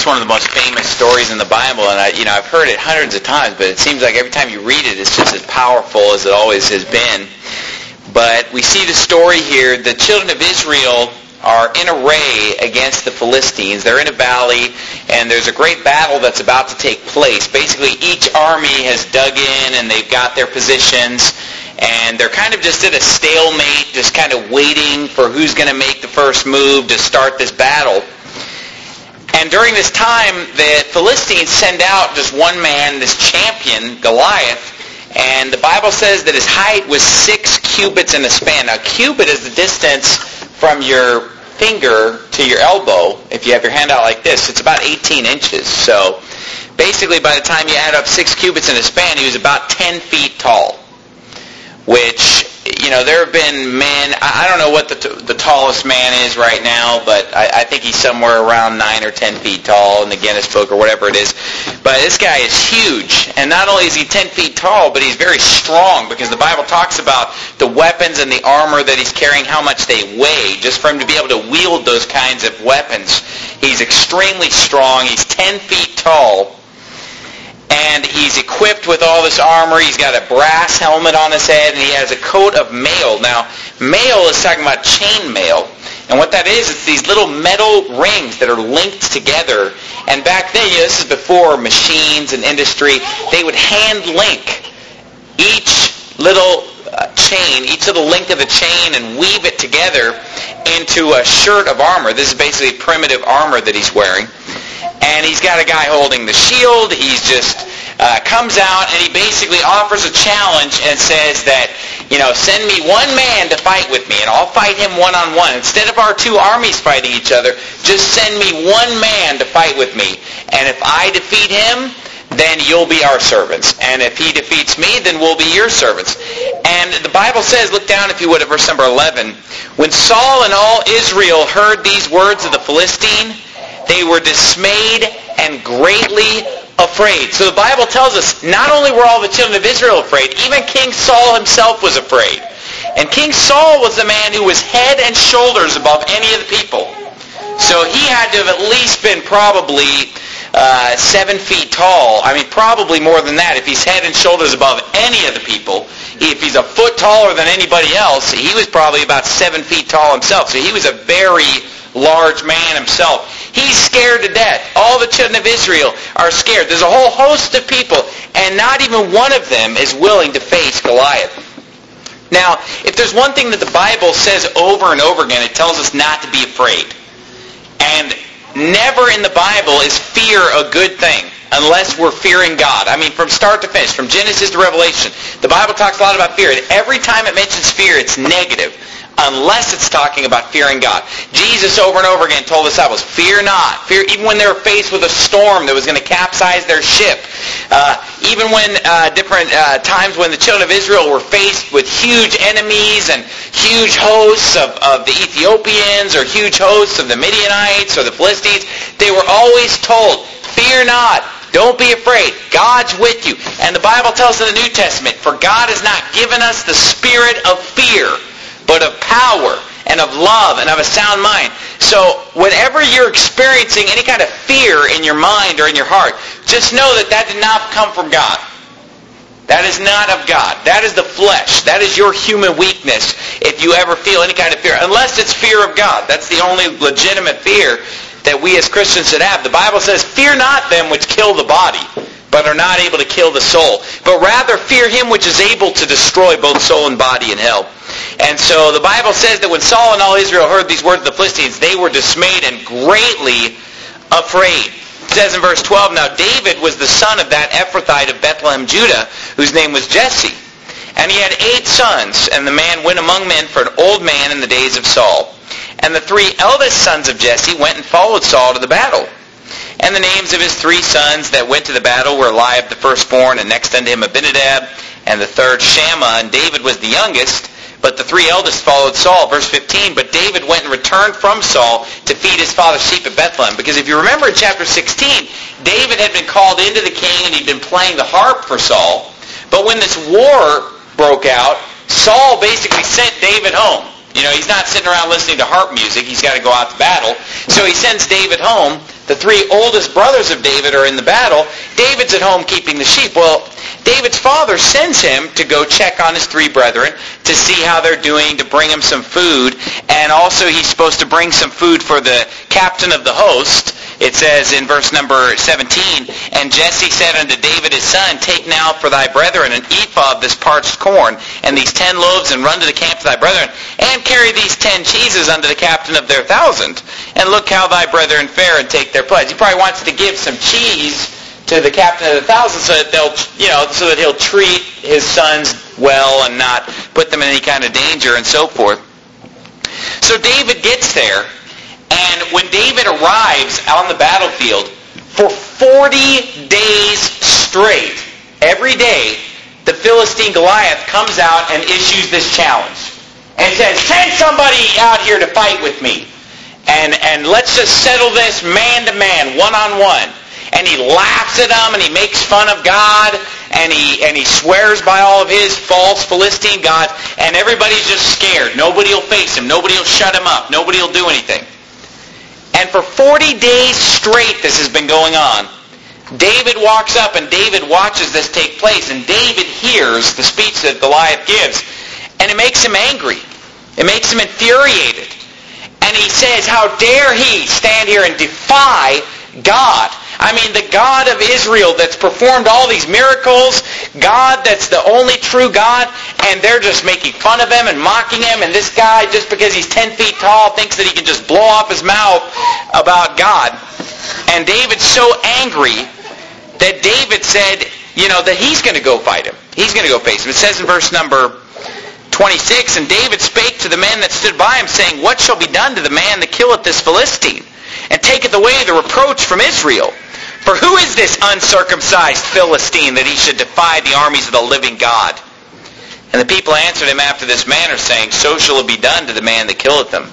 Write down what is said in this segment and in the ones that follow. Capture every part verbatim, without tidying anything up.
just one of the most famous stories in the Bible, and I, you know, I've heard it hundreds of times, but it seems like every time you read it, it's just as powerful as it always has been. But we see the story here. The children of Israel are in array against the Philistines. They're in a valley, and there's a great battle that's about to take place. Basically, each army has dug in, and they've got their positions, and they're kind of just at a stalemate, just kind of waiting for who's going to make the first move to start this battle. And during this time, the Philistines send out just one man, this champion, Goliath, and the Bible says that his height was six cubits in a span. Now, cubit is the distance from your finger to your elbow. If you have your hand out like this, it's about eighteen inches. So basically, by the time you add up six cubits in a span, he was about ten feet tall, which, you know, there have been men, I don't know what the t- the tallest man is right now, but I, I think he's somewhere around nine or ten feet tall in the Guinness Book or whatever it is. But this guy is huge, and not only is he ten feet tall, but he's very strong, because the Bible talks about the weapons and the armor that he's carrying, how much they weigh. Just for him to be able to wield those kinds of weapons, he's extremely strong. He's ten feet tall. And he's equipped with all this armor. He's got a brass helmet on his head, and he has a coat of mail. Now, mail is talking about chain mail. And what that is, it's these little metal rings that are linked together. And back then, you know, this is before machines and industry, they would hand link each little uh, chain, each little link of the chain, and weave it together into a shirt of armor. This is basically primitive armor that he's wearing. And he's got a guy holding the shield. He's just uh, comes out, and he basically offers a challenge and says that, you know, send me one man to fight with me, and I'll fight him one-on-one. Instead of our two armies fighting each other, just send me one man to fight with me. And if I defeat him, then you'll be our servants. And if he defeats me, then we'll be your servants. And the Bible says, look down if you would at verse number eleven, when Saul and all Israel heard these words of the Philistine, they were dismayed and greatly afraid. So the Bible tells us not only were all the children of Israel afraid, even King Saul himself was afraid. And King Saul was the man who was head and shoulders above any of the people. So he had to have at least been probably uh, seven feet tall. I mean, probably more than that. If he's head and shoulders above any of the people, if he's a foot taller than anybody else, he was probably about seven feet tall himself. So he was a very large man himself. He's scared to death. All the children of Israel are scared. There's a whole host of people, and not even one of them is willing to face Goliath. Now, if there's one thing that the Bible says over and over again, it tells us not to be afraid. And never in the Bible is fear a good thing unless we're fearing God. I mean, from start to finish, from Genesis to Revelation, the Bible talks a lot about fear. And every time it mentions fear, it's negative, unless it's talking about fearing God. Jesus over and over again told the disciples, fear not. Fear, even when they were faced with a storm that was going to capsize their ship. Uh, even when uh, different uh, times when the children of Israel were faced with huge enemies and huge hosts of, of the Ethiopians or huge hosts of the Midianites or the Philistines, they were always told, fear not. Don't be afraid. God's with you. And the Bible tells us in the New Testament, for God has not given us the spirit of fear, but of power and of love and of a sound mind. So whenever you're experiencing any kind of fear in your mind or in your heart, just know that that did not come from God. That is not of God. That is the flesh. That is your human weakness if you ever feel any kind of fear. Unless it's fear of God. That's the only legitimate fear that we as Christians should have. The Bible says, fear not them which kill the body, but are not able to kill the soul. But rather fear him which is able to destroy both soul and body in hell. And so the Bible says that when Saul and all Israel heard these words of the Philistines, they were dismayed and greatly afraid. It says in verse twelve, now David was the son of that Ephrathite of Bethlehem, Judah, whose name was Jesse. And he had eight sons, and the man went among men for an old man in the days of Saul. And the three eldest sons of Jesse went and followed Saul to the battle. And the names of his three sons that went to the battle were Eliab the firstborn, and next unto him Abinadab, and the third Shammah, and David was the youngest. But the three eldest followed Saul. Verse fifteen, but David went and returned from Saul to feed his father's sheep at Bethlehem. Because if you remember in chapter sixteen, David had been called into the king and he'd been playing the harp for Saul. But when this war broke out, Saul basically sent David home. You know, he's not sitting around listening to harp music. He's got to go out to battle. So he sends David home the three oldest brothers of David are in the battle. David's at home keeping the sheep. Well, David's father sends him to go check on his three brethren to see how they're doing, to bring him some food. And also he's supposed to bring some food for the captain of the host. It says in verse number seventeen, "And Jesse said unto David his son, Take now for thy brethren an ephah of this parched corn, and these ten loaves, and run to the camp to thy brethren, and carry these ten cheeses unto the captain of their thousand. And look how thy brethren fare, and take their pledge." He probably wants to give some cheese to the captain of the thousand so that they'll, you know, so that he'll treat his sons well and not put them in any kind of danger and so forth. So David gets there. And when David arrives on the battlefield, for forty days straight, every day, the Philistine Goliath comes out and issues this challenge. And says, "Send somebody out here to fight with me. And, and let's just settle this man to man, one on one." And he laughs at them, and he makes fun of God, and he and he swears by all of his false Philistine gods, and everybody's just scared. Nobody will face him. Nobody will shut him up. Nobody will do anything. And for forty days straight this has been going on. David walks up and David watches this take place, and David hears the speech that Goliath gives, and it makes him angry. It makes him infuriated. And he says, "How dare he stand here and defy God? I mean, the God of Israel that's performed all these miracles, God that's the only true God, and they're just making fun of him and mocking him, and this guy, just because he's ten feet tall, thinks that he can just blow off his mouth about God." And David's so angry that David said, you know, that he's going to go fight him. He's going to go face him. It says in verse number twenty-six, "And David spake to the men that stood by him, saying, What shall be done to the man that killeth this Philistine, and taketh away the reproach from Israel? For who is this uncircumcised Philistine that he should defy the armies of the living God?" And the people answered him after this manner, saying, "So shall it be done to the man that killeth him."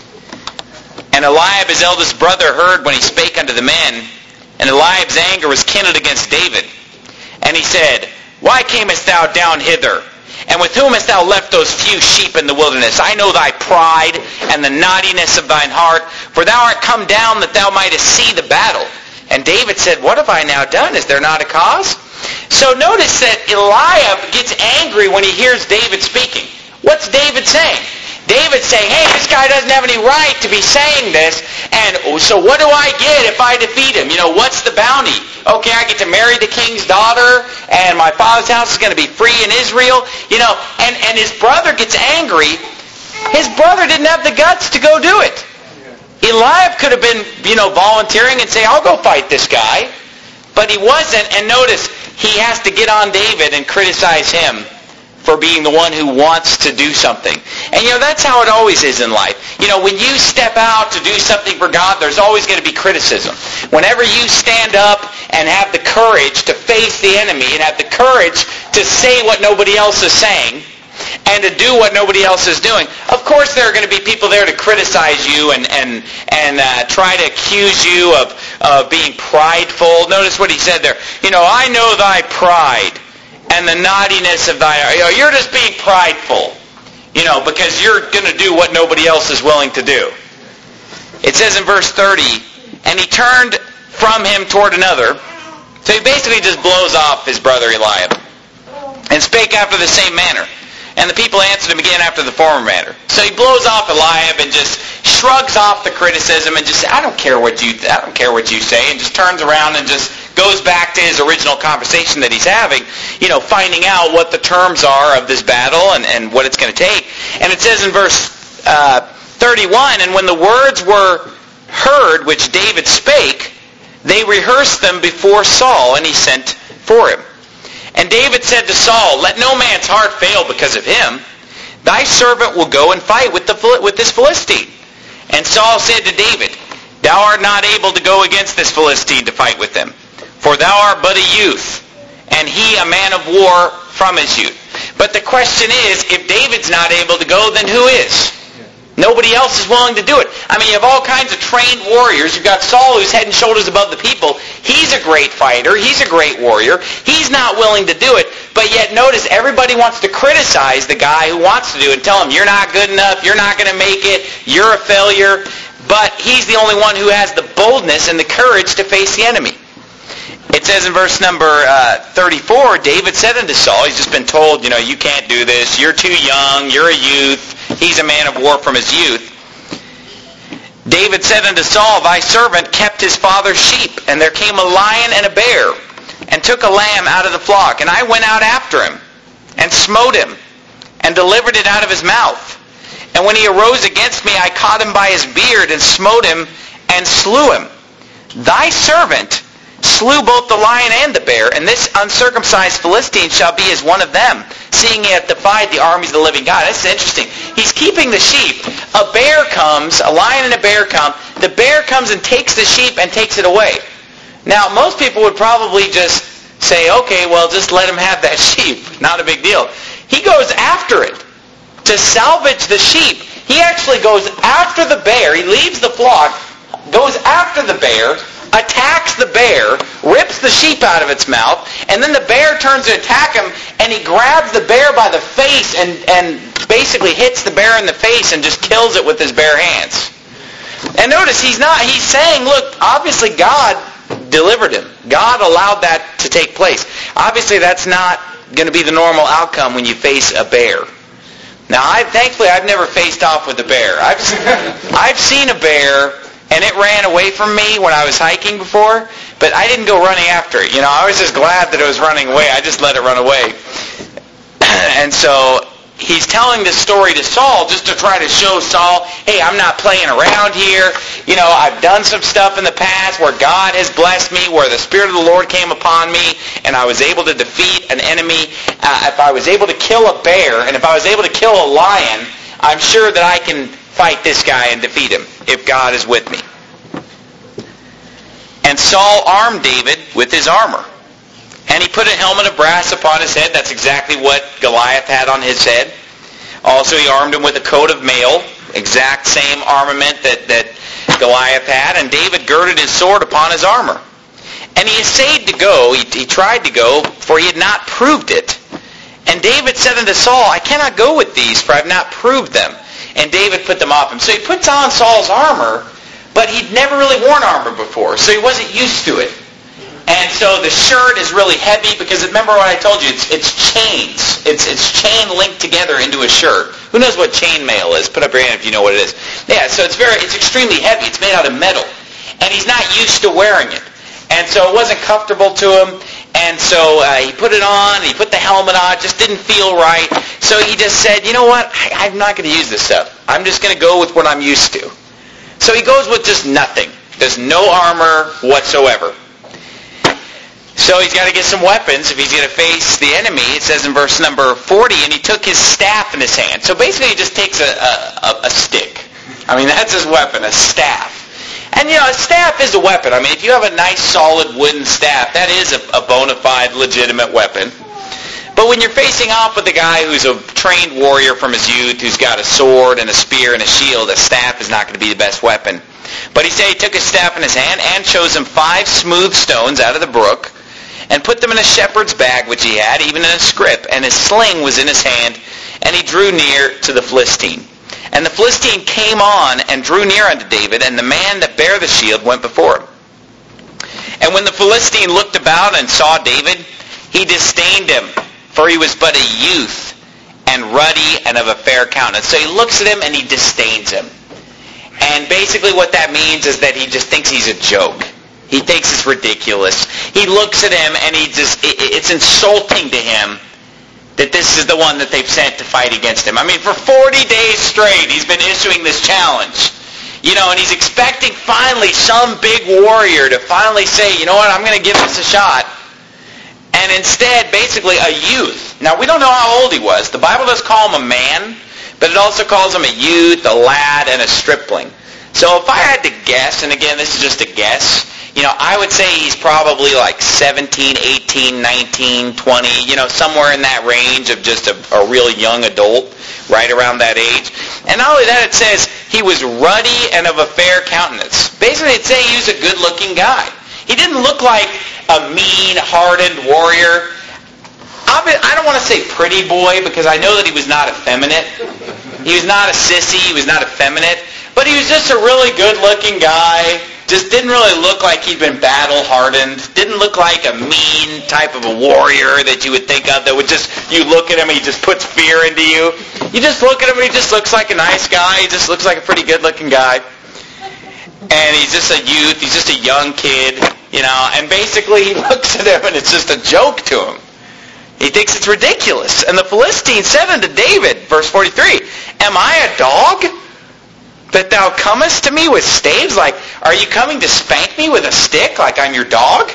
And Eliab his eldest brother heard when he spake unto the men, and Eliab's anger was kindled against David. And he said, "Why camest thou down hither? And with whom hast thou left those few sheep in the wilderness? I know thy pride and the naughtiness of thine heart, for thou art come down that thou mightest see the battle." And David said, "What have I now done? Is there not a cause?" So notice that Eliab gets angry when he hears David speaking. What's David saying? David's saying, "Hey, this guy doesn't have any right to be saying this, and so what do I get if I defeat him? You know, what's the bounty? Okay, I get to marry the king's daughter, and my father's house is going to be free in Israel." You know, and, and his brother gets angry. His brother didn't have the guts to go do it. Eliab could have been, you know, volunteering and say, "I'll go fight this guy." But he wasn't, and notice, he has to get on David and criticize him for being the one who wants to do something. And you know, that's how it always is in life. You know, when you step out to do something for God, there's always going to be criticism. Whenever you stand up and have the courage to face the enemy and have the courage to say what nobody else is saying and to do what nobody else is doing, of course there are going to be people there to criticize you and and and uh, try to accuse you of, of being prideful. Notice what he said there. You know, "I know thy pride and the naughtiness of thy," you know, you're just being prideful, you know, because you're going to do what nobody else is willing to do. It says in verse thirty, "And he turned from him toward another." So he basically just blows off his brother Eliab. "And spake after the same manner. And the people answered him again after the former manner." So he blows off Eliab and just shrugs off the criticism and just says, "I don't care what you, I don't care what you say," and just turns around and just goes back to his original conversation that he's having, you know, finding out what the terms are of this battle and, and what it's going to take. And it says in verse uh, thirty-one, "And when the words were heard which David spake, they rehearsed them before Saul, and he sent for him. And David said to Saul, Let no man's heart fail because of him. Thy servant will go and fight with, the, with this Philistine. And Saul said to David, Thou art not able to go against this Philistine to fight with him, for thou art but a youth, and he a man of war from his youth. But the question is, if David's not able to go, then who is? Nobody else is willing to do it. I mean, you have all kinds of trained warriors. You've got Saul, who's head and shoulders above the people. He's a great fighter. He's a great warrior. He's not willing to do it. But yet, notice, everybody wants to criticize the guy who wants to do it and tell him, you're not good enough, you're not going to make it, you're a failure. but he's the only one who has the boldness and the courage to face the enemy. It says in verse number uh, thirty-four, David said unto Saul, he's just been told, you know, you can't do this, you're too young, you're a youth, he's a man of war from his youth. David said unto Saul, thy servant kept his father's sheep, and there came a lion and a bear, and took a lamb out of the flock, and I went out after him, and smote him, and delivered it out of his mouth. And when he arose against me, I caught him by his beard, and smote him, and slew him. Thy servant slew both the lion and the bear, and this uncircumcised Philistine shall be as one of them, seeing he hath defied the armies of the living God. That's interesting. He's keeping the sheep. A bear comes, a lion and a bear come. The bear comes and takes the sheep and takes it away. Now, most people would probably just say, okay, well, just let him have that sheep. Not a big deal. He goes after it to salvage the sheep. He actually goes after the bear. He leaves the flock, goes after the bear, attacks the bear, rips the sheep out of its mouth, and then the bear turns to attack him, and he grabs the bear by the face and, and basically hits the bear in the face and just kills it with his bare hands. And notice, he's not, he's saying, look, obviously God delivered him. God allowed that to take place. Obviously that's not going to be the normal outcome when you face a bear. Now, I, thankfully, I've never faced off with a bear. I've, I've seen a bear, and it ran away from me when I was hiking before, but I didn't go running after it. You know, I was just glad that it was running away. I just let it run away. And so he's telling this story to Saul just to try to show Saul, hey, I'm not playing around here. You know, I've done some stuff in the past where God has blessed me, where the Spirit of the Lord came upon me, and I was able to defeat an enemy. Uh, if I was able to kill a bear, and if I was able to kill a lion, I'm sure that I can fight this guy and defeat him if God is with me. And Saul armed David with his armor. And he put a helmet of brass upon his head. That's exactly what Goliath had on his head. Also, he armed him with a coat of mail, exact same armament that, that Goliath had. And David girded his sword upon his armor. And he essayed to go, he, he tried to go, for he had not proved it. And David said unto Saul, I cannot go with these, for I have not proved them. And David put them off him. So he puts on Saul's armor, but he'd never really worn armor before, so he wasn't used to it. And so the shirt is really heavy, because remember what I told you, it's, it's chains. It's, it's chain linked together into a shirt. Who knows what chainmail is? Put up your hand if you know what it is. Yeah, so it's very, it's extremely heavy. It's made out of metal. And he's not used to wearing it. And so it wasn't comfortable to him. And so uh, he put it on, he put the helmet on, it just didn't feel right. So he just said, you know what, I, I'm not going to use this stuff. I'm just going to go with what I'm used to. So he goes with just nothing. There's no armor whatsoever. So he's got to get some weapons if he's going to face the enemy. It says in verse number forty, and he took his staff in his hand. So basically he just takes a, a, a stick. I mean, that's his weapon, a staff. And, you know, a staff is a weapon. I mean, if you have a nice, solid wooden staff, that is a, a bona fide, legitimate weapon. But when you're facing off with a guy who's a trained warrior from his youth, who's got a sword and a spear and a shield, a staff is not going to be the best weapon. But he said he took his staff in his hand and chose him five smooth stones out of the brook and put them in a shepherd's bag which he had, even in a scrip, and his sling was in his hand, and he drew near to the Philistine. And the Philistine came on and drew near unto David, and the man that bare the shield went before him. And when the Philistine looked about and saw David, he disdained him, for he was but a youth, and ruddy, and of a fair countenance. So he looks at him and he disdains him. And basically what that means is that he just thinks he's a joke. He thinks it's ridiculous. He looks at him and he just, it's insulting to him that this is the one that they've sent to fight against him. I mean, for forty days straight, he's been issuing this challenge. You know, and he's expecting finally some big warrior to finally say, you know what, I'm going to give this a shot. And instead, basically, a youth. Now, we don't know how old he was. The Bible does call him a man, but it also calls him a youth, a lad, and a stripling. So if I had to guess, and again, this is just a guess, you know, I would say he's probably like seventeen, eighteen, nineteen, twenty, you know, somewhere in that range of just a, a really young adult, right around that age. And not only that, it says he was ruddy and of a fair countenance. Basically, it's saying he was a good-looking guy. He didn't look like a mean, hardened warrior. I don't want to say pretty boy, because I know that he was not effeminate. He was not a sissy. He was not effeminate. But he was just a really good-looking guy. Just didn't really look like he'd been battle-hardened. Didn't look like a mean type of a warrior that you would think of that would just, you look at him and he just puts fear into you. You just look at him and he just looks like a nice guy. He just looks like a pretty good-looking guy. And he's just a youth. He's just a young kid, you know. And basically he looks at him and it's just a joke to him. He thinks it's ridiculous. And the Philistine said unto David, verse forty-three, Am I a dog, that thou comest to me with staves? Like, are you coming to spank me with a stick like I'm your dog?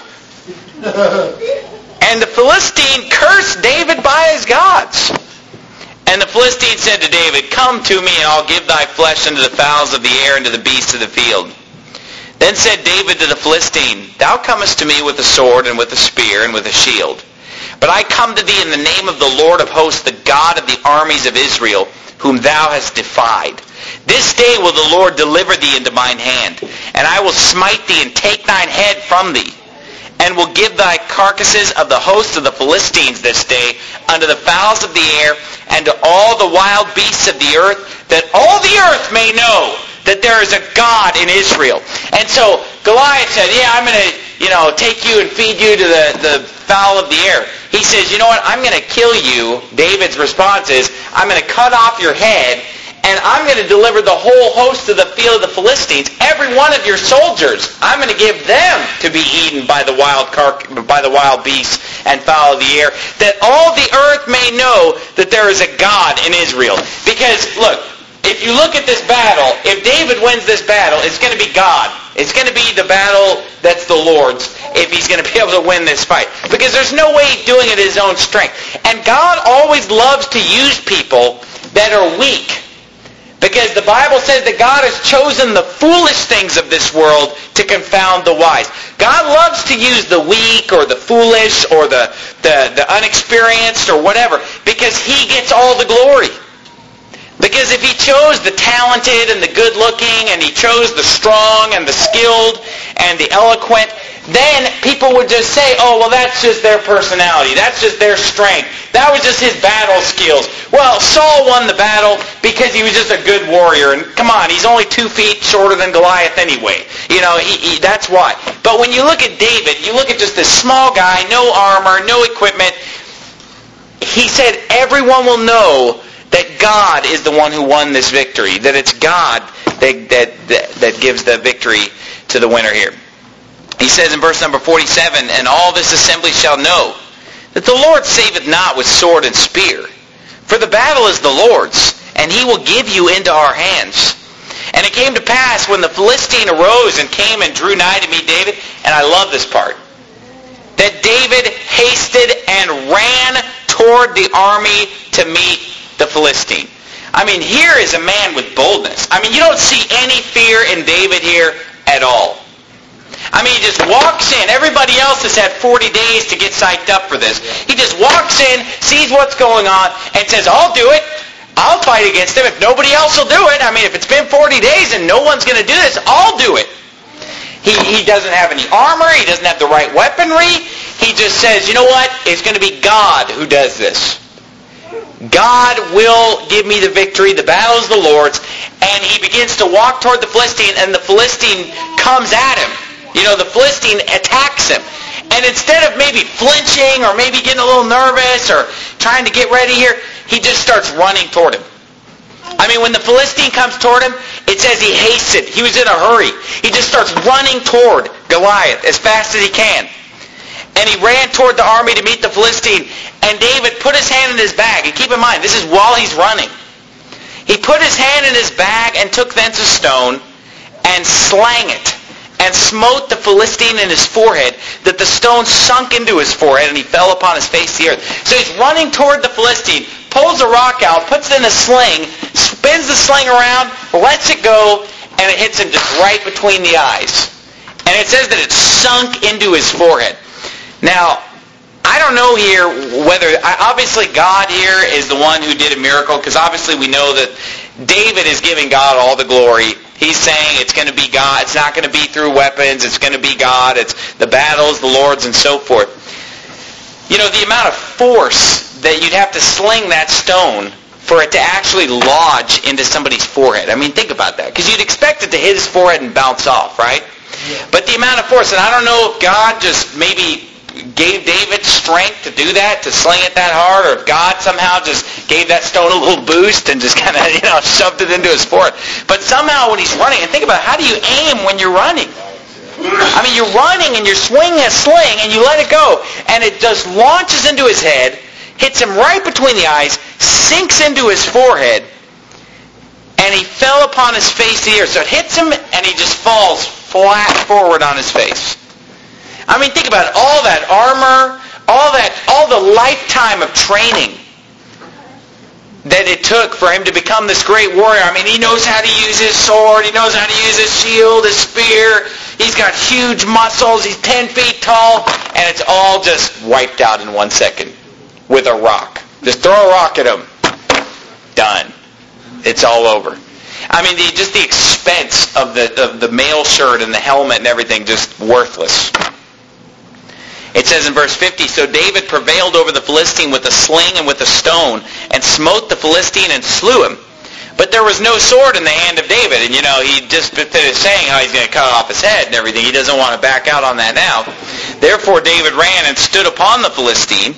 And the Philistine cursed David by his gods. And the Philistine said to David, Come to me, and I'll give thy flesh unto the fowls of the air and to the beasts of the field. Then said David to the Philistine, Thou comest to me with a sword and with a spear and with a shield. But I come to thee in the name of the Lord of hosts, the God of the armies of Israel, whom thou hast defied. This day will the Lord deliver thee into mine hand, and I will smite thee and take thine head from thee, and will give thy carcasses of the host of the Philistines this day unto the fowls of the air and to all the wild beasts of the earth, that all the earth may know that there is a God in Israel. And so Goliath said, yeah, I'm going to, you know, take you and feed you to the, the fowl of the air. He says, you know what, I'm going to kill you. David's response is, I'm going to cut off your head, and I'm going to deliver the whole host of the field of the Philistines, every one of your soldiers. I'm going to give them to be eaten by the wild car- by the wild beasts and fowl of the air, that all the earth may know that there is a God in Israel. Because, look, if you look at this battle, if David wins this battle, it's going to be God. It's going to be the battle that's the Lord's if he's going to be able to win this fight. Because there's no way he's doing it in his own strength. And God always loves to use people that are weak. Because the Bible says that God has chosen the foolish things of this world to confound the wise. God loves to use the weak or the foolish or the, the, the unexperienced or whatever, because he gets all the glory. Because if he chose the talented and the good-looking, and he chose the strong and the skilled and the eloquent, then people would just say, oh, well, that's just their personality. That's just their strength. That was just his battle skills. Well, Saul won the battle because he was just a good warrior. And come on, he's only two feet shorter than Goliath anyway. You know, he, he, that's why. But when you look at David, you look at just this small guy, no armor, no equipment. He said everyone will know that God is the one who won this victory, that it's God that, that, that, that gives the victory to the winner here. He says in verse number forty-seven, And all this assembly shall know that the Lord saveth not with sword and spear, for the battle is the Lord's, and he will give you into our hands. And it came to pass, when the Philistine arose and came and drew nigh to meet David, and I love this part, that David hasted and ran toward the army to meet the Philistine. I mean, here is a man with boldness. I mean, you don't see any fear in David here at all. I mean, he just walks in. Everybody else has had forty days to get psyched up for this. He just walks in, sees what's going on, and says, I'll do it. I'll fight against him if nobody else will do it. I mean, if it's been forty days and no one's going to do this, I'll do it. He, he doesn't have any armor. He doesn't have the right weaponry. He just says, you know what? It's going to be God who does this. God will give me the victory. The battle is the Lord's. And he begins to walk toward the Philistine, and the Philistine comes at him. You know, the Philistine attacks him. And instead of maybe flinching or maybe getting a little nervous or trying to get ready here, he just starts running toward him. I mean, when the Philistine comes toward him, it says he hasted. He was in a hurry. He just starts running toward Goliath as fast as he can. And he ran toward the army to meet the Philistine. And David put his hand in his bag. And keep in mind, this is while he's running. He put his hand in his bag and took thence a stone and slang it, and smote the Philistine in his forehead, that the stone sunk into his forehead, and he fell upon his face to the earth. So he's running toward the Philistine, pulls a rock out, puts it in a sling, spins the sling around, lets it go, and it hits him just right between the eyes. And it says that it sunk into his forehead. Now, I don't know here whether, obviously God here is the one who did a miracle, because obviously we know that David is giving God all the glory. He's saying it's going to be God. It's not going to be through weapons. It's going to be God. It's the battles, the Lord's, and so forth. You know, the amount of force that you'd have to sling that stone for it to actually lodge into somebody's forehead. I mean, think about that. Because you'd expect it to hit his forehead and bounce off, right? Yeah. But the amount of force, and I don't know if God just maybe gave David strength to do that, to sling it that hard, or if God somehow just gave that stone a little boost and just kind of, you know, shoved it into his forehead. But somehow when he's running, and think about it, how do you aim when you're running? I mean, you're running and you're swinging a sling and you let it go, and it just launches into his head, hits him right between the eyes, sinks into his forehead, and he fell upon his face to the earth. So it hits him, and he just falls flat forward on his face. I mean, think about it. All that armor, all that, all the lifetime of training that it took for him to become this great warrior. I mean, he knows how to use his sword. He knows how to use his shield, his spear. He's got huge muscles. He's ten feet tall, and it's all just wiped out in one second. With a rock. Just throw a rock at him. Done. It's all over. I mean, the, just the expense of the of the mail shirt and the helmet and everything, just worthless. It says in verse fifty, so David prevailed over the Philistine with a sling and with a stone, and smote the Philistine and slew him. But there was no sword in the hand of David. And, you know, he just finished saying how he's going to cut off his head and everything. He doesn't want to back out on that now. Therefore David ran and stood upon the Philistine,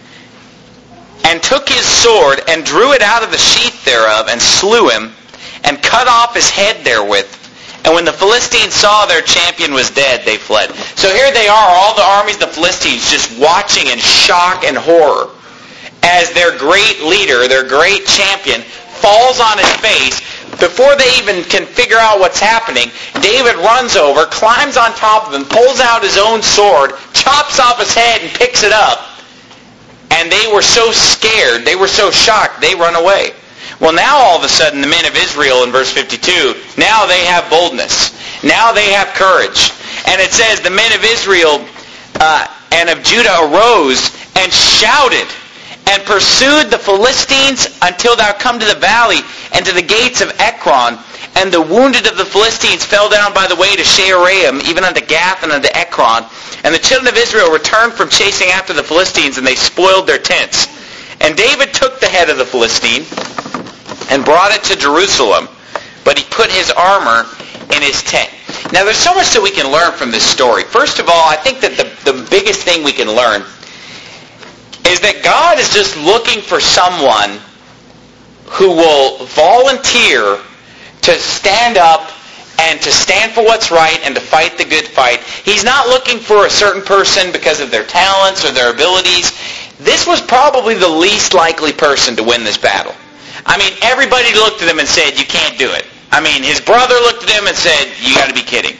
and took his sword, and drew it out of the sheath thereof, and slew him, and cut off his head therewith. And when the Philistines saw their champion was dead, they fled. So here they are, all the armies of the Philistines, just watching in shock and horror as their great leader, their great champion, falls on his face. Before they even can figure out what's happening, David runs over, climbs on top of him, pulls out his own sword, chops off his head, and picks it up. And they were so scared, they were so shocked, they run away. Well, now all of a sudden, the men of Israel in verse fifty-two, now they have boldness. Now they have courage. And it says, the men of Israel uh, and of Judah arose and shouted and pursued the Philistines until thou come to the valley and to the gates of Ekron. And the wounded of the Philistines fell down by the way to Shaaraim, even unto Gath and unto Ekron. And the children of Israel returned from chasing after the Philistines, and they spoiled their tents. And David took the head of the Philistine and brought it to Jerusalem, but he put his armor in his tent. Now, there's so much that we can learn from this story. First of all, I think that the, the biggest thing we can learn is that God is just looking for someone who will volunteer to stand up and to stand for what's right and to fight the good fight. He's not looking for a certain person because of their talents or their abilities. This was probably the least likely person to win this battle. I mean, everybody looked at him and said, you can't do it. I mean, his brother looked at him and said, you got to be kidding.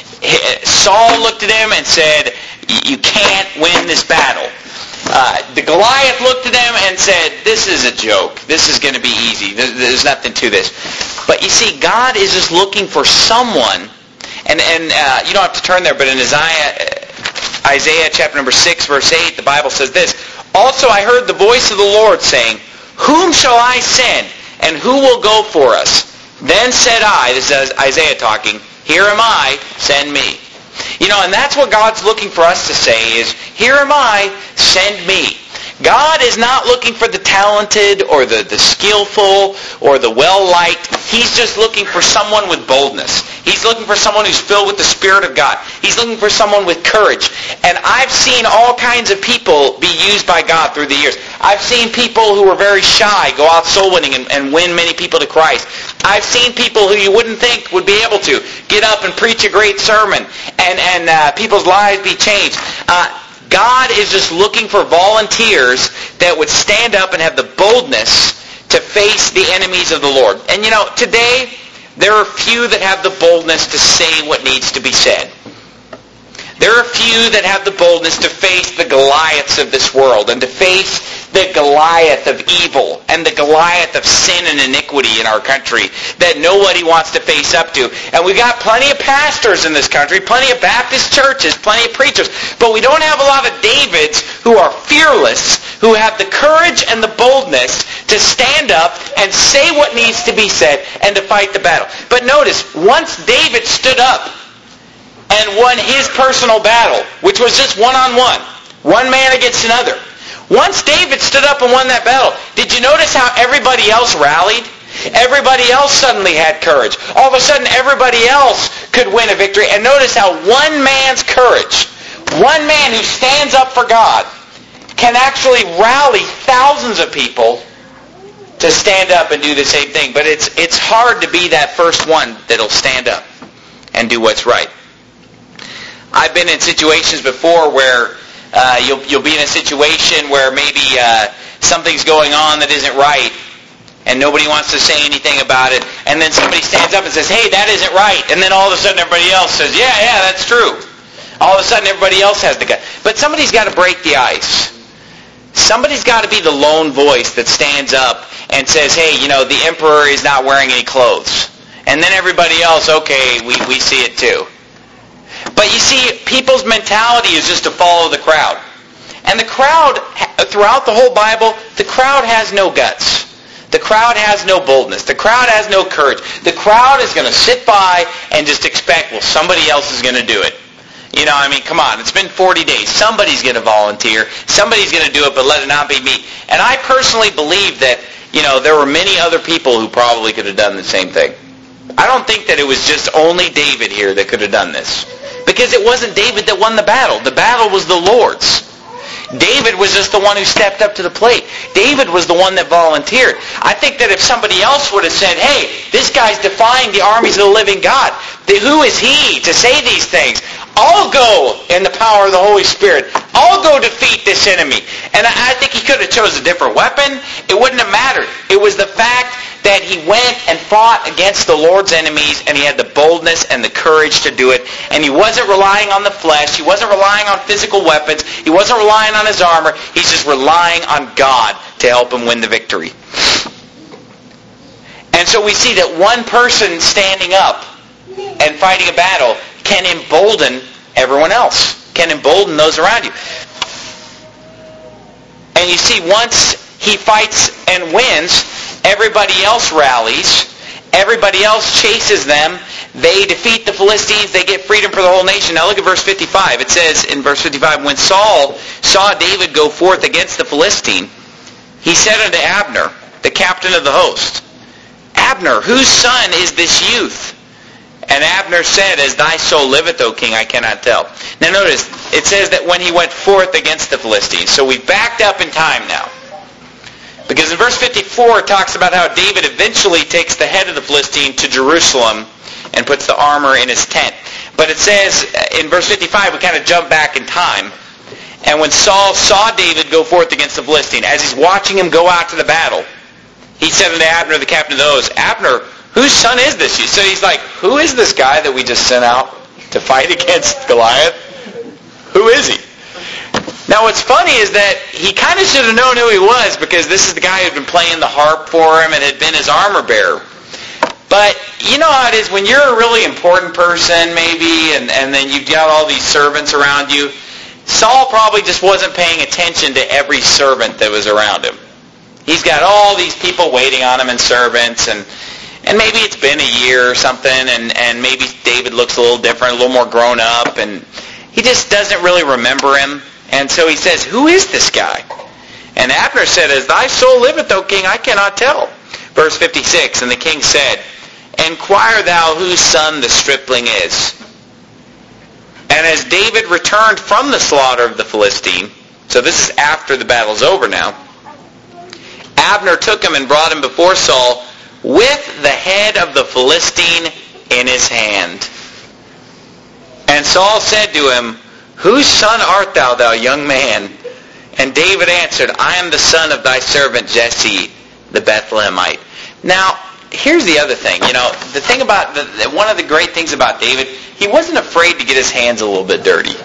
Saul looked at him and said, you can't win this battle. Uh, the Goliath looked at him and said, this is a joke. This is going to be easy. There's nothing to this. But you see, God is just looking for someone, and, and uh, you don't have to turn there, but in Isaiah, Isaiah chapter number six, verse eight, the Bible says this, also I heard the voice of the Lord saying, whom shall I send, and who will go for us? Then said I, this is Isaiah talking, here am I, send me. You know, and that's what God's looking for us to say is, here am I, send me. God is not looking for the talented or the, the skillful or the well-liked. He's just looking for someone with boldness. He's looking for someone who's filled with the Spirit of God. He's looking for someone with courage. And I've seen all kinds of people be used by God through the years. I've seen people who were very shy go out soul winning and, and win many people to Christ. I've seen people who you wouldn't think would be able to get up and preach a great sermon and, and uh, people's lives be changed. Uh, God is just looking for volunteers that would stand up and have the boldness to face the enemies of the Lord. And you know, today, there are few that have the boldness to say what needs to be said. There are few that have the boldness to face the Goliaths of this world and to face the Goliath of evil and the Goliath of sin and iniquity in our country that nobody wants to face up to. And we've got plenty of pastors in this country, plenty of Baptist churches, plenty of preachers, but we don't have a lot of Davids who are fearless, who have the courage and the boldness to stand up and say what needs to be said and to fight the battle. But notice, once David stood up and won his personal battle, which was just one-on-one, one man against another. Once David stood up and won that battle, did you notice how everybody else rallied? Everybody else suddenly had courage. All of a sudden, everybody else could win a victory. And notice how one man's courage, one man who stands up for God, can actually rally thousands of people to stand up and do the same thing. But it's it's hard to be that first one that'll stand up and do what's right. I've been in situations before where uh, you'll you'll be in a situation where maybe uh, something's going on that isn't right, and nobody wants to say anything about it, and then somebody stands up and says, "Hey, that isn't right," and then all of a sudden everybody else says, "Yeah, yeah, that's true." All of a sudden everybody else has the gut. But somebody's got to break the ice. Somebody's got to be the lone voice that stands up and says, hey, you know, the emperor is not wearing any clothes. And then everybody else, okay, we, we see it too. But you see, people's mentality is just to follow the crowd. And the crowd, throughout the whole Bible, the crowd has no guts. The crowd has no boldness. The crowd has no courage. The crowd is going to sit by and just expect, well, somebody else is going to do it. You know, I mean, come on. It's been forty days. Somebody's going to volunteer. Somebody's going to do it, but let it not be me. And I personally believe that, you know, there were many other people who probably could have done the same thing. I don't think that it was just only David here that could have done this. Because it wasn't David that won the battle. The battle was the Lord's. David was just the one who stepped up to the plate. David was the one that volunteered. I think that if somebody else would have said, hey, this guy's defying the armies of the living God. Who is he to say these things? I'll go in the power of the Holy Spirit. I'll go defeat this enemy. And I think he could have chose a different weapon. It wouldn't have mattered. It was the fact that he went and fought against the Lord's enemies, and he had the boldness and the courage to do it. And he wasn't relying on the flesh. He wasn't relying on physical weapons. He wasn't relying on his armor. He's just relying on God to help him win the victory. And so we see that one person standing up and fighting a battle can embolden everyone else, can embolden those around you. And you see, once he fights and wins, everybody else rallies, everybody else chases them, they defeat the Philistines, they get freedom for the whole nation. Now look at verse fifty-five. It says in verse fifty-five, when Saul saw David go forth against the Philistine, he said unto Abner, the captain of the host, Abner, whose son is this youth? And Abner said, as thy soul liveth, O king, I cannot tell. Now notice, it says that when he went forth against the Philistines. So we've backed up in time now. Because in verse fifty-four, it talks about how David eventually takes the head of the Philistine to Jerusalem and puts the armor in his tent. But it says in verse fifty-five, we kind of jump back in time. And when Saul saw David go forth against the Philistine, as he's watching him go out to the battle, he said unto Abner, the captain of the host, Abner, whose son is this? So he's like, who is this guy that we just sent out to fight against Goliath? Who is he? Now what's funny is that he kind of should have known who he was, because this is the guy who had been playing the harp for him and had been his armor bearer. But you know how it is when you're a really important person maybe, and, and then you've got all these servants around you. Saul probably just wasn't paying attention to every servant that was around him. He's got all these people waiting on him and servants, and and maybe it's been a year or something, and, and maybe David looks a little different, a little more grown up, and he just doesn't really remember him. And so he says, who is this guy? And Abner said, as thy soul liveth, O king, I cannot tell. Verse fifty-six, and the king said, inquire thou whose son the stripling is. And as David returned from the slaughter of the Philistine, so this is after the battle's over now, Abner took him and brought him before Saul with the head of the Philistine in his hand. And Saul said to him, whose son art thou, thou young man? And David answered, I am the son of thy servant Jesse, the Bethlehemite. Now, here's the other thing. You know, the thing about, the, one of the great things about David, he wasn't afraid to get his hands a little bit dirty.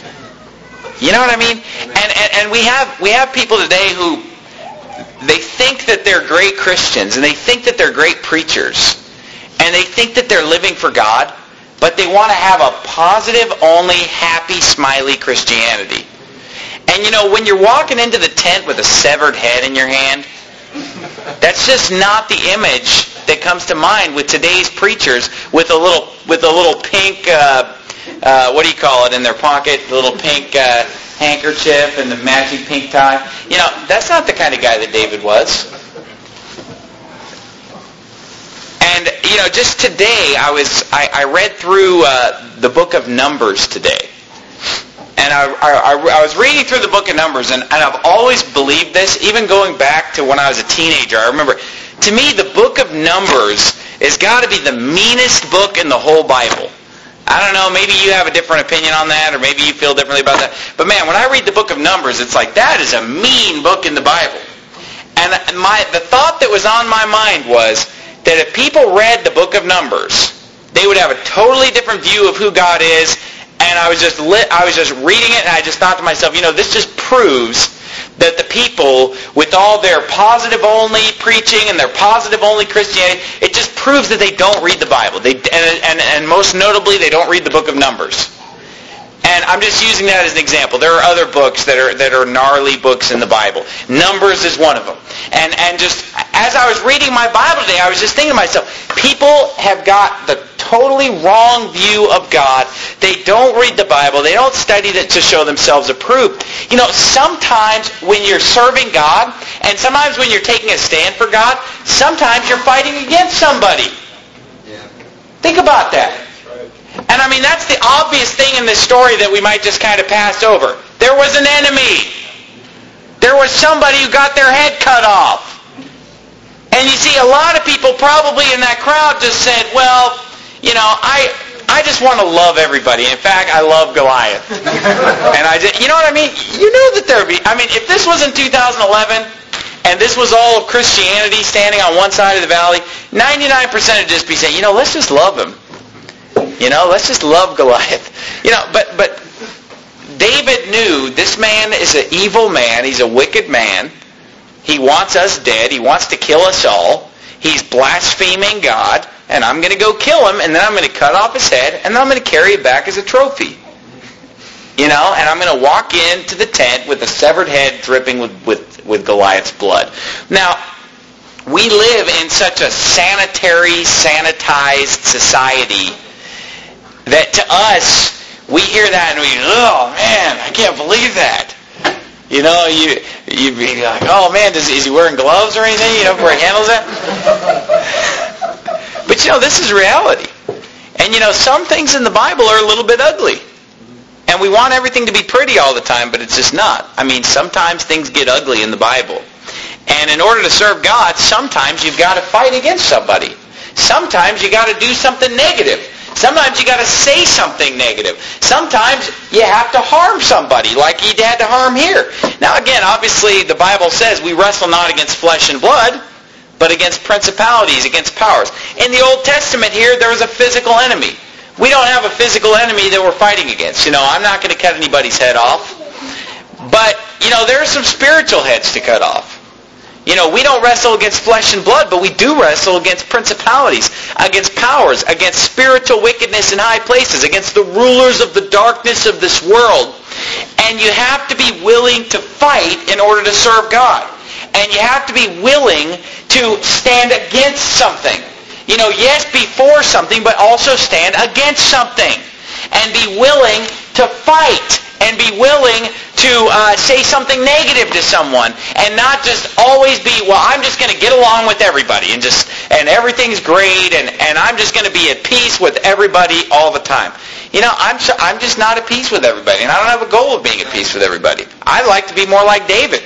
You know what I mean? And, and, and we have we have people today who, they think that they're great Christians, and they think that they're great preachers, and they think that they're living for God, but they want to have a positive, only, happy, smiley Christianity. And you know, when you're walking into the tent with a severed head in your hand, that's just not the image that comes to mind with today's preachers with a little with a little pink, uh, uh, what do you call it, in their pocket, the little pink uh, handkerchief and the matching pink tie. You know, that's not the kind of guy that David was. And, you know, just today I was I, I read through uh, the book of Numbers today. And I, I, I was reading through the book of Numbers, and, and I've always believed this, even going back to when I was a teenager. I remember, to me, the book of Numbers has got to be the meanest book in the whole Bible. I don't know, maybe you have a different opinion on that, or maybe you feel differently about that. But man, when I read the book of Numbers, it's like, that is a mean book in the Bible. And my the thought that was on my mind was that if people read the book of Numbers, they would have a totally different view of who God is. And I was just lit, I was just reading it, and I just thought to myself, you know, this just proves that the people, with all their positive-only preaching and their positive-only Christianity, it just proves that they don't read the Bible. They and, and, and most notably, they don't read the book of Numbers. And I'm just using that as an example. There are other books that are that are gnarly books in the Bible. Numbers is one of them. And and just as I was reading my Bible today, I was just thinking to myself, people have got the totally wrong view of God. They don't read the Bible. They don't study it to show themselves approved. You know, sometimes when you're serving God, and sometimes when you're taking a stand for God, sometimes you're fighting against somebody. Yeah. Think about that. And I mean, that's the obvious thing in this story that we might just kind of pass over. There was an enemy. There was somebody who got their head cut off. And you see, a lot of people probably in that crowd just said, well, you know, I I just want to love everybody. In fact, I love Goliath. And I just, you know what I mean? You know that there would be, I mean, if this was in two thousand eleven, and this was all of Christianity standing on one side of the valley, ninety-nine percent would just be saying, you know, let's just love him. You know, let's just love Goliath. You know, but but David knew this man is an evil man. He's a wicked man. He wants us dead. He wants to kill us all. He's blaspheming God, and I'm going to go kill him, and then I'm going to cut off his head, and then I'm going to carry it back as a trophy. You know, and I'm going to walk into the tent with a severed head dripping with, with, with Goliath's blood. Now, we live in such a sanitary, sanitized society that to us, we hear that and we, oh man, I can't believe that. You know, you you'd be like, oh man, does, is he wearing gloves or anything? You know, before he handles that. But you know, this is reality. And you know, some things in the Bible are a little bit ugly. And we want everything to be pretty all the time, but it's just not. I mean, sometimes things get ugly in the Bible. And in order to serve God, sometimes you've got to fight against somebody. Sometimes you got to do something negative. Sometimes you got to say something negative. Sometimes you have to harm somebody, like he had to harm here. Now again, obviously the Bible says we wrestle not against flesh and blood, but against principalities, against powers. In the Old Testament here, there was a physical enemy. We don't have a physical enemy that we're fighting against. You know, I'm not going to cut anybody's head off. But, you know, there are some spiritual heads to cut off. You know, we don't wrestle against flesh and blood, but we do wrestle against principalities, against powers, against spiritual wickedness in high places, against the rulers of the darkness of this world. And you have to be willing to fight in order to serve God. And you have to be willing to stand against something. You know, yes, be for something, but also stand against something. And be willing to fight. And be willing to uh, say something negative to someone, and not just always be, well, I'm just going to get along with everybody, and just and everything's great, and, and I'm just going to be at peace with everybody all the time. You know, I'm I'm just not at peace with everybody, and I don't have a goal of being at peace with everybody. I'd like to be more like David.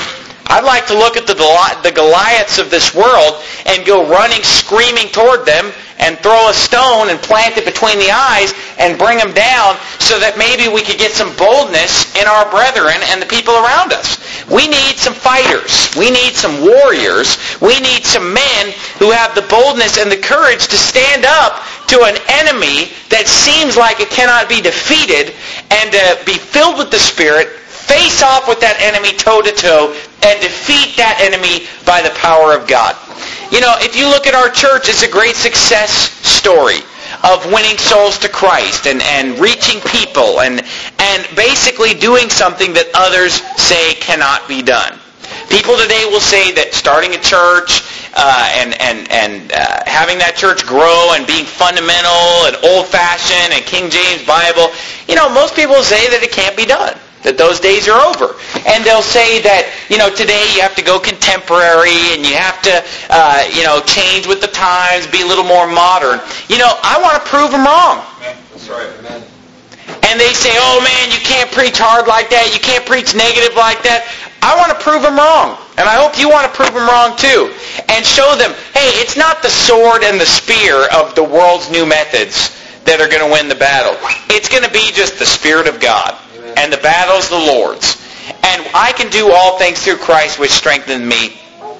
I'd like to look at the the Goliaths of this world and go running, screaming toward them, and throw a stone and plant it between the eyes and bring them down so that maybe we could get some boldness in our brethren and the people around us. We need some fighters. We need some warriors. We need some men who have the boldness and the courage to stand up to an enemy that seems like it cannot be defeated, and to be filled with the Spirit, face off with that enemy toe-to-toe, and defeat that enemy by the power of God. You know, if you look at our church, it's a great success story of winning souls to Christ and, and reaching people and, and basically doing something that others say cannot be done. People today will say that starting a church uh, and, and, and uh, having that church grow and being fundamental and old-fashioned and King James Bible, you know, most people say that it can't be done. that those days are over. And they'll say that, you know, today you have to go contemporary and you have to, uh, you know, change with the times, be a little more modern. You know, I want to prove them wrong. That's right. Amen. And they say, oh man, you can't preach hard like that. You can't preach negative like that. I want to prove them wrong. And I hope you want to prove them wrong too. And show them, hey, it's not the sword and the spear of the world's new methods that are going to win the battle. It's going to be just the Spirit of God. And the battle's the Lord's. And I can do all things through Christ which strengthens me.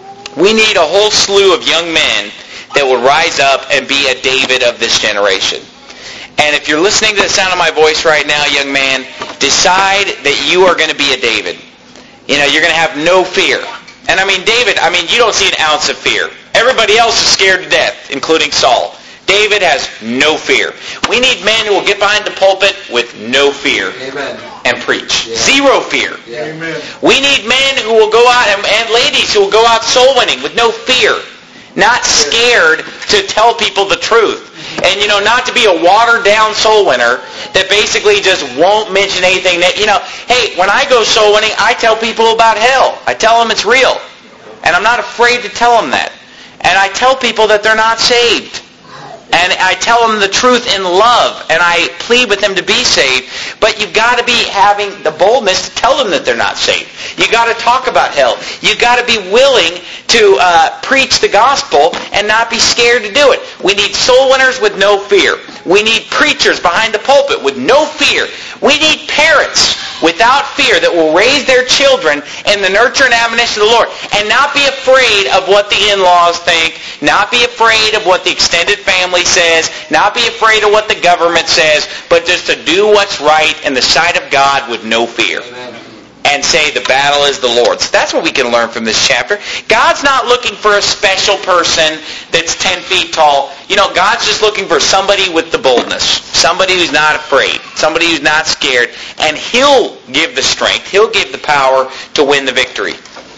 We need a whole slew of young men that will rise up and be a David of this generation. And if you're listening to the sound of my voice right now, young man, decide that you are going to be a David. You know, you're going to have no fear. And I mean, David, I mean, you don't see an ounce of fear. Everybody else is scared to death, including Saul. David has no fear. We need men who will get behind the pulpit with no fear. Amen. And preach. Yeah. Zero fear. Yeah. Amen. We need men who will go out, and, and ladies who will go out soul winning with no fear. Not scared to tell people the truth. And, you know, not to be a watered down soul winner that basically just won't mention anything that, you know, hey, when I go soul winning, I tell people about hell. I tell them it's real. And I'm not afraid to tell them that. And I tell people that they're not saved. And I tell them the truth in love, and I plead with them to be saved. But you've got to be having the boldness to tell them that they're not saved. You've got to talk about hell. You've got to be willing to uh, preach the gospel and not be scared to do it. We need soul winners with no fear. We need preachers behind the pulpit with no fear. We need parents without fear that will raise their children in the nurture and admonition of the Lord and not be afraid of what the in-laws think, not be afraid of what the extended family says, not be afraid of what the government says, but just to do what's right in the sight of God with no fear. Amen. And say the battle is the Lord's. That's what we can learn from this chapter. God's not looking for a special person that's ten feet tall. You know, God's just looking for somebody with the boldness. Somebody who's not afraid. Somebody who's not scared. And He'll give the strength. He'll give the power to win the victory.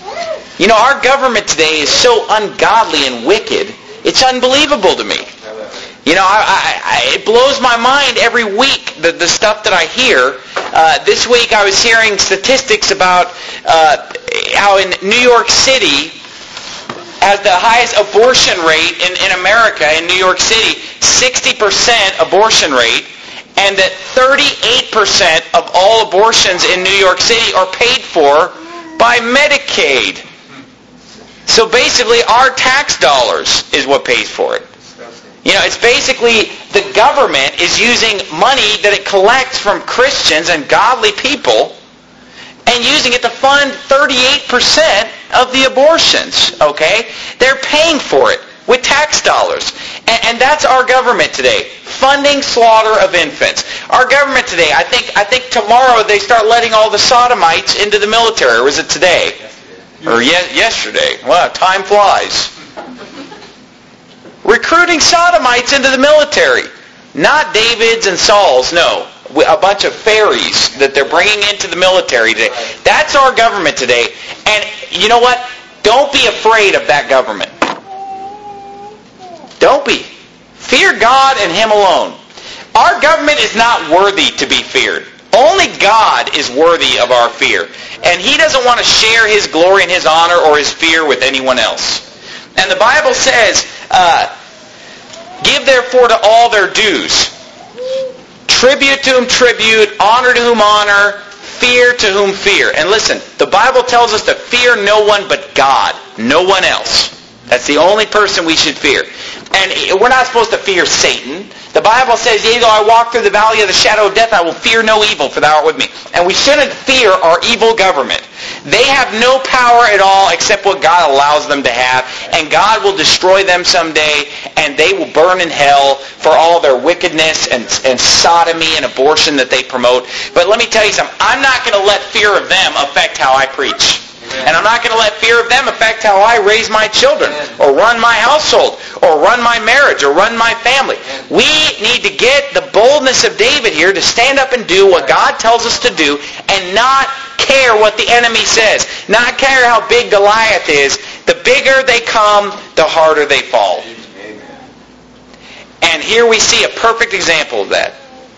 You know, our government today is so ungodly and wicked, it's unbelievable to me. You know, I, I, I, it blows my mind every week, the, the stuff that I hear. Uh, this week I was hearing statistics about uh, how in New York City has the highest abortion rate in, in America, in New York City, sixty percent abortion rate, and that thirty-eight percent of all abortions in New York City are paid for by Medicaid. So basically our tax dollars is what pays for it. You know, it's basically the government is using money that it collects from Christians and godly people and using it to fund thirty-eight percent of the abortions, okay? They're paying for it with tax dollars. And, and that's our government today, funding slaughter of infants. Our government today, I think I think tomorrow they start letting all the sodomites into the military, or was it today? Or ye- yesterday. Wow, time flies. Recruiting sodomites into the military. Not Davids and Sauls, no. A bunch of fairies that they're bringing into the military today. That's our government today. And you know what? Don't be afraid of that government. Don't be. Fear God and Him alone. Our government is not worthy to be feared. Only God is worthy of our fear. And He doesn't want to share His glory and His honor or His fear with anyone else. And the Bible says, uh, give therefore to all their dues. Tribute to whom tribute, honor to whom honor, fear to whom fear. And listen, the Bible tells us to fear no one but God, no one else. That's the only person we should fear. And we're not supposed to fear Satan. The Bible says, yea, though I walk through the valley of the shadow of death, I will fear no evil, for thou art with me. And we shouldn't fear our evil government. They have no power at all except what God allows them to have. And God will destroy them someday, and they will burn in hell for all their wickedness and, and sodomy and abortion that they promote. But let me tell you something. I'm not going to let fear of them affect how I preach. And I'm not going to let fear of them affect how I raise my children or run my household or run my marriage or run my family. We need to get the boldness of David here to stand up and do what God tells us to do and not care what the enemy says. Not care how big Goliath is. The bigger they come, the harder they fall. And here we see a perfect example of that.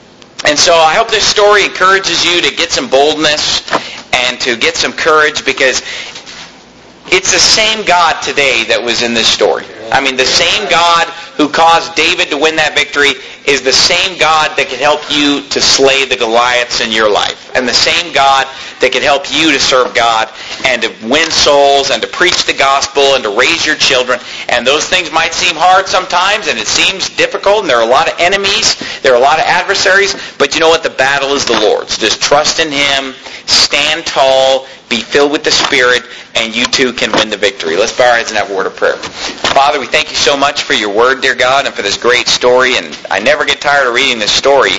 And so I hope this story encourages you to get some boldness and to get some courage, because it's the same God today that was in this story. I mean, the same God who caused David to win that victory is the same God that can help you to slay the Goliaths in your life. And the same God that can help you to serve God and to win souls and to preach the gospel and to raise your children. And those things might seem hard sometimes, and it seems difficult, and there are a lot of enemies, there are a lot of adversaries, but you know what? The battle is the Lord's. Just trust in Him, stand tall, be filled with the Spirit, and you too can win the victory. Let's bow our heads and have a word of prayer. Father, we thank you so much for your word, dear God, and for this great story. And I never get tired of reading this story.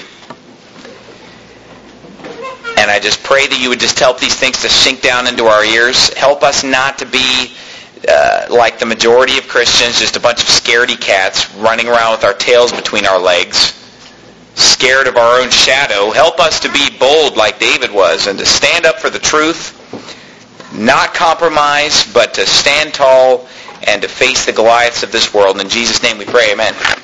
And I just pray that you would just help these things to sink down into our ears. Help us not to be uh, like the majority of Christians, just a bunch of scaredy cats running around with our tails between our legs, scared of our own shadow. Help us to be bold like David was and to stand up for the truth, not compromise, but to stand tall and to face the Goliaths of this world. In Jesus' name we pray, amen.